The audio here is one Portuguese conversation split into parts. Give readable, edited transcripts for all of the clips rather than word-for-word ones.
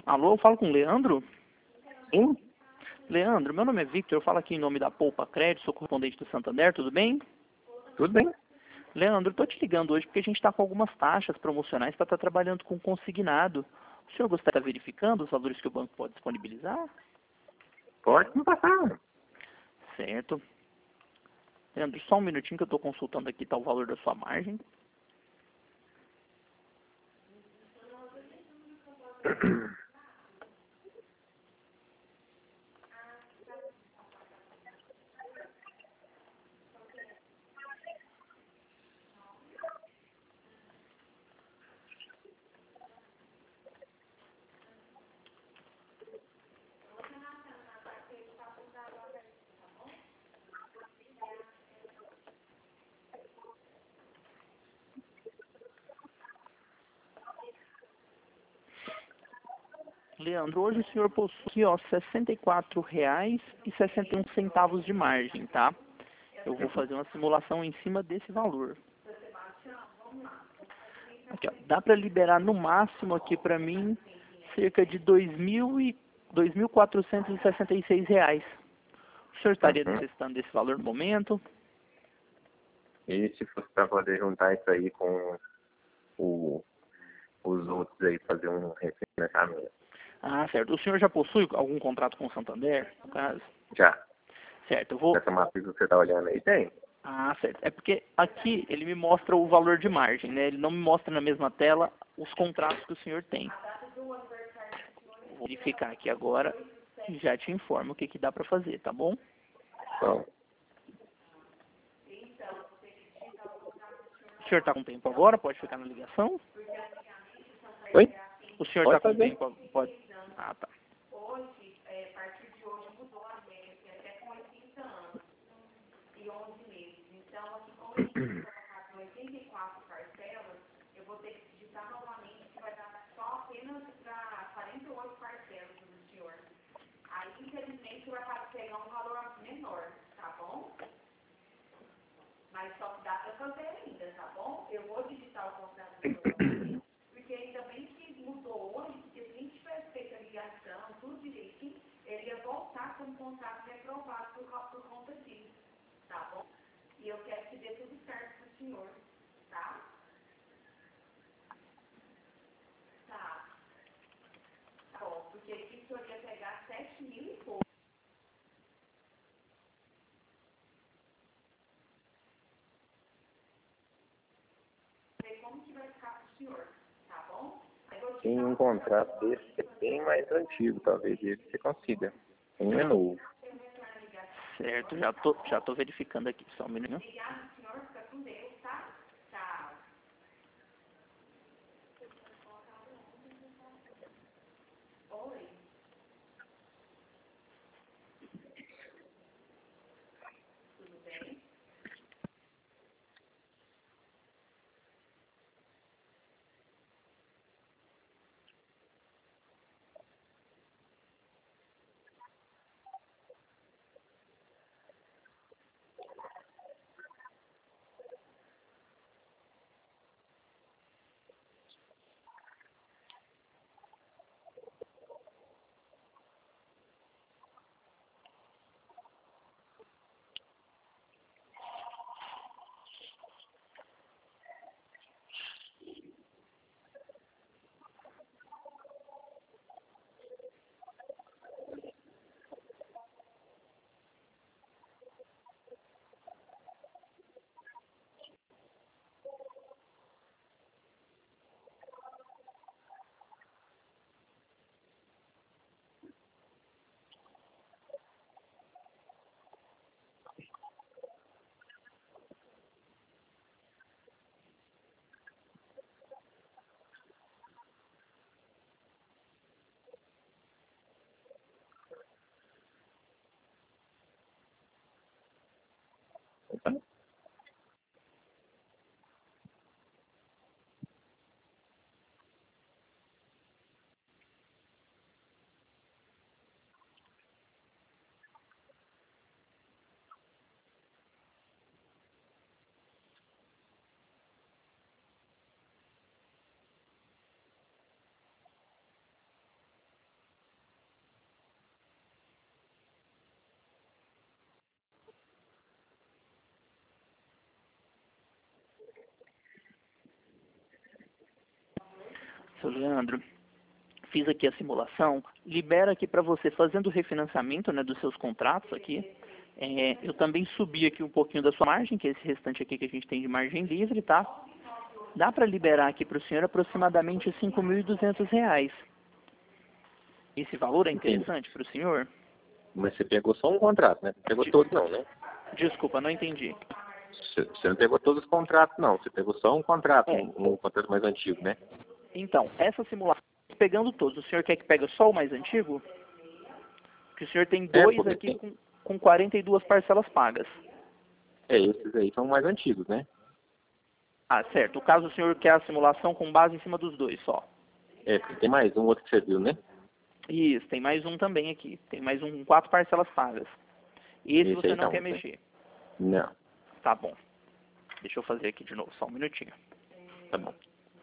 Alô, eu falo com o Leandro? Sim, Leandro, meu nome é Victor, eu falo aqui em nome da Poupa Crédito, sou correspondente do Santander, tudo bem? tudo bem. Leandro, estou te ligando hoje porque a gente está com algumas taxas promocionais para estar trabalhando com consignado. O senhor gostaria de estar verificando os valores que o banco pode disponibilizar? Pode me passar. Certo. Leandro, só um minutinho que eu estou consultando aqui, tá o valor da sua margem. Leandro, hoje o senhor possui aqui, ó, R$ 64,61 de margem, tá? Eu vou fazer uma simulação em cima desse valor. Aqui, ó, dá para liberar no máximo aqui para mim cerca de R$ 2.466. O senhor estaria Uhum. necessitando desse valor no momento? E se fosse para poder juntar isso aí com o- os outros aí, fazer um refinanciamento? Ah, certo. O senhor já possui algum contrato com o Santander, no caso? Já. Certo, eu vou... Essa matriz que você está olhando aí tem? Ah, certo. É porque aqui ele me mostra o valor de margem, né? Ele não me mostra na mesma tela os contratos que o senhor tem. Vou verificar aqui agora e já te informo o que dá para fazer, tá bom? Então, O senhor está com tempo agora? Pode ficar na ligação? oi? O senhor está Pode com fazer. tempo? Pode. Ah, tá. Tem um contrato desse que é bem mais antigo, talvez ele você consiga. Um é novo. Certo, já tô verificando aqui, só um minutinho. Seu Leandro, fiz aqui a simulação, libera aqui para você, fazendo o refinanciamento, né, dos seus contratos aqui. Eu também subi aqui um pouquinho da sua margem, que é esse restante aqui que a gente tem de margem livre, tá? Dá para liberar aqui para o senhor aproximadamente R$ 5.200. Esse valor é interessante para o senhor? Mas você pegou só um contrato, né? Não pegou todos não, né? Desculpa, não entendi. Você não pegou todos os contratos, não. Você pegou só um contrato, um contrato mais antigo, né? Então, essa simulação, pegando todos, o senhor quer que pegue só o mais antigo? Porque o senhor tem dois aqui com 42 parcelas pagas. Esses aí são mais antigos, né? Ah, certo. No caso, o senhor quer a simulação com base em cima dos dois só. Porque tem mais um outro que você viu, né? Isso, tem mais um também aqui. Tem mais um com 4 parcelas pagas. Esse você não quer mexer? Não. Tá bom. Deixa eu fazer aqui de novo, só um minutinho. Tá bom.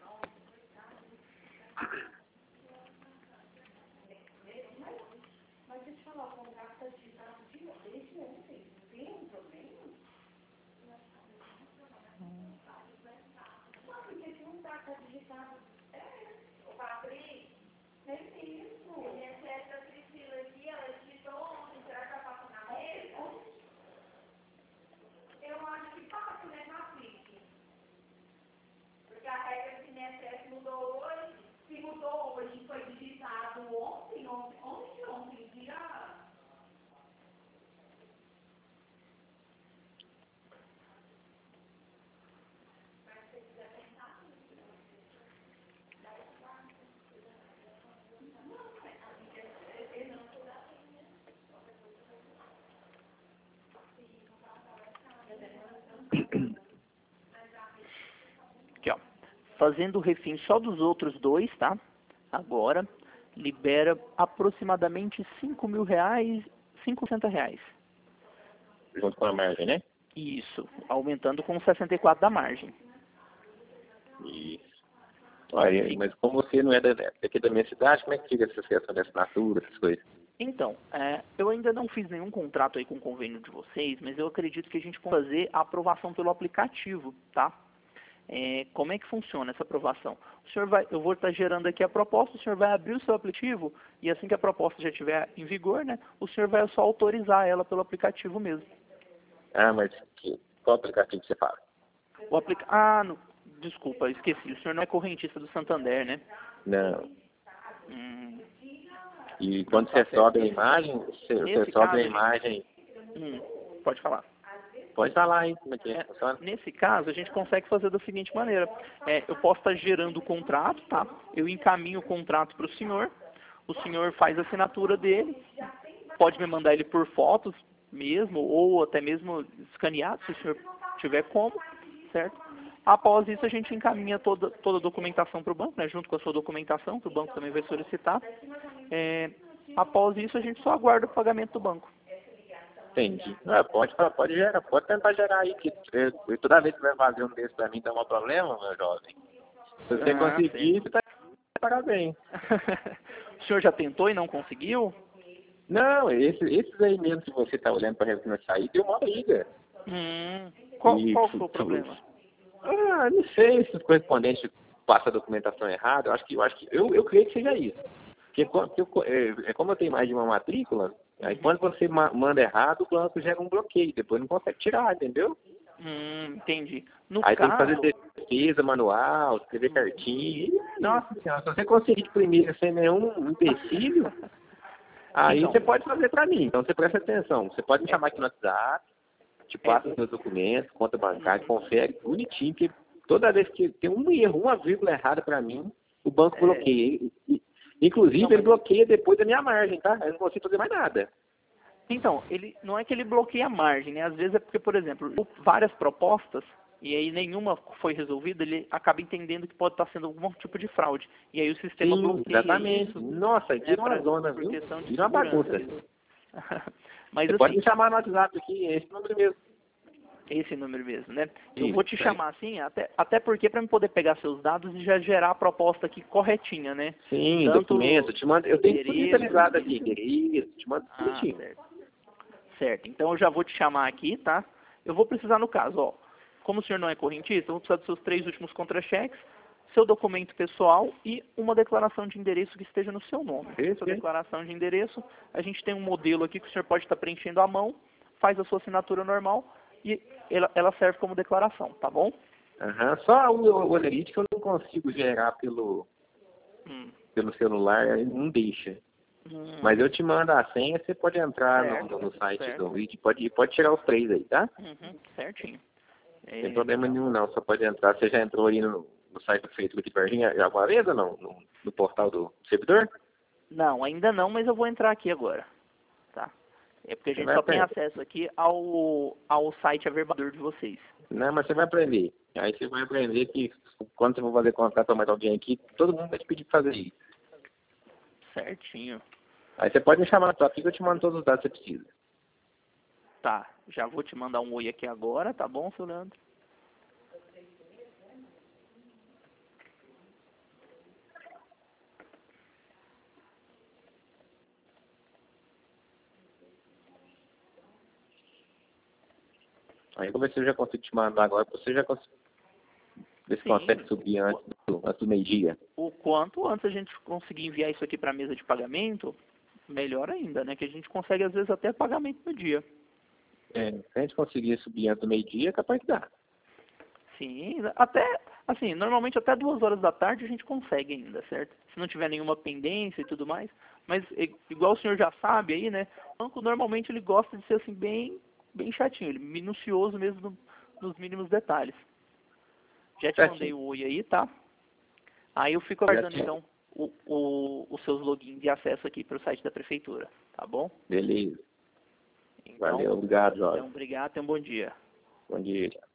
Aqui, ó. Fazendo o refim só dos outros dois, tá? Agora, libera aproximadamente R$ 5.000, Junto com a margem, né? Isso, aumentando com 64 da margem. Isso. Aí, mas como você não é daqui da minha cidade, como é que fica essa questão da assinatura, essas coisas? Então, eu ainda não fiz nenhum contrato aí com o convênio de vocês, mas eu acredito que a gente pode fazer a aprovação pelo aplicativo, tá? Como é que funciona essa aprovação? Eu vou estar gerando aqui a proposta, o senhor vai abrir o seu aplicativo e assim que a proposta já estiver em vigor, né, o senhor vai só autorizar ela pelo aplicativo mesmo. Ah, mas qual aplicativo você fala? Desculpa, esqueci. O senhor não é correntista do Santander, né? Não. E quando você sobe a imagem, você sobe a imagem... Pode falar. Pode falar aí como é que é. Nesse caso, a gente consegue fazer da seguinte maneira. Eu posso estar gerando o contrato, tá? Eu encaminho o contrato para o senhor faz a assinatura dele, pode me mandar ele por fotos mesmo, ou até mesmo escaneado, se o senhor tiver como, certo? Após isso, a gente encaminha toda a documentação para o banco, né? Junto com a sua documentação, que o banco também vai solicitar. Após isso, a gente só aguarda o pagamento do banco. Entendi. Pode gerar, pode tentar gerar aí, que toda vez que vai fazer um desses pra mim dá um problema, meu jovem. Se você conseguir, você tá parabéns. O senhor já tentou e não conseguiu? Não, esses aí mesmo que você tá olhando para refinanciar aí, deu uma briga. Qual foi o problema? Não sei se os correspondentes passam a documentação errada, eu creio que seja isso. Porque como eu tenho mais de uma matrícula, aí quando você manda errado, o banco gera um bloqueio, depois não consegue tirar, entendeu? Entendi. Tem que fazer defesa manual, escrever certinho. Nossa senhora, se você conseguir de primeira sem nenhum empecilho, aí você pode fazer pra mim. Então você presta atenção. Você pode me chamar aqui no WhatsApp, te passa os meus documentos, conta bancária, confere bonitinho, que toda vez que tem um erro, uma vírgula errada pra mim, o banco bloqueia. Inclusive, ele bloqueia depois da minha margem, tá? Eu não consigo fazer mais nada. Então, não é que ele bloqueia a margem, né? Às vezes é porque, por exemplo, várias propostas, e aí nenhuma foi resolvida, ele acaba entendendo que pode estar sendo algum tipo de fraude. E aí o sistema bloqueia exatamente. isso. Nossa, vira uma zona, viu? Vira uma bagunça. Mas, você pode me chamar no WhatsApp aqui, esse número mesmo. Esse número mesmo, né? Eu vou te chamar assim, até porque para eu poder pegar seus dados e já gerar a proposta aqui corretinha, né? Sim, documento, eu tenho tudo digitalizado aqui, te mando bonitinho. Certo, então eu já vou te chamar aqui, tá? Eu vou precisar no caso, como o senhor não é correntista, eu vou precisar dos seus 3 últimos contra-cheques, seu documento pessoal e uma declaração de endereço que esteja no seu nome. Isso, Sua declaração de endereço, a gente tem um modelo aqui que o senhor pode estar preenchendo à mão, faz a sua assinatura normal e ela serve como declaração, tá bom? Aham. Só o analítico eu não consigo gerar pelo celular, ele não deixa. Mas eu te mando a senha, você pode entrar no site certo. do vídeo, pode tirar os 3 aí, tá? Certinho. Não tem problema nenhum não, só pode entrar. Você já entrou aí no site do Facebook de Varginha alguma vez ou não? No portal do servidor? Não, ainda não, mas eu vou entrar aqui agora. Tá? É porque a gente só tem acesso aqui ao site averbador de vocês. Não, mas você vai aprender. Aí você vai aprender que quando você for fazer contrato para mais alguém aqui, todo mundo vai te pedir para fazer isso. Certinho. Aí você pode me chamar na tua fica, eu te mando todos os dados que você precisa. Tá, já vou te mandar um oi aqui agora, tá bom, seu Leandro? Aí eu vou ver se eu já consigo te mandar agora, você já consegue. Ver se consegue subir antes do meio-dia. O quanto antes a gente conseguir enviar isso aqui para a mesa de pagamento, melhor ainda, né? Que a gente consegue, às vezes, até pagamento no dia. Se a gente conseguir subir antes do meio-dia, é capaz de dar. Sim, até, assim, normalmente até 2 horas da tarde a gente consegue ainda, certo? Se não tiver nenhuma pendência e tudo mais. Mas, igual o senhor já sabe aí, né? O banco normalmente ele gosta de ser, assim, bem chatinho, ele minucioso mesmo nos mínimos detalhes. Já te mandei o oi aí, tá? Aí eu fico aguardando, então, os seus logins de acesso aqui para o site da prefeitura, tá bom? Beleza. Então, Valeu, obrigado, Jorge. Então, obrigado, tenha um bom dia. Bom dia.